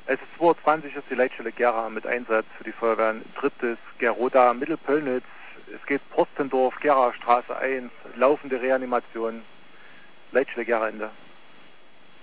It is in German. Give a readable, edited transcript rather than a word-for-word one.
Es ist 22, ist die Leitstelle Gera mit Einsatz für die Feuerwehren. Drittes Geroda, Mittelpöllnitz. Es geht Porstendorf, Gera Straße 1, laufende Reanimation. Leitstelle Gera Ende.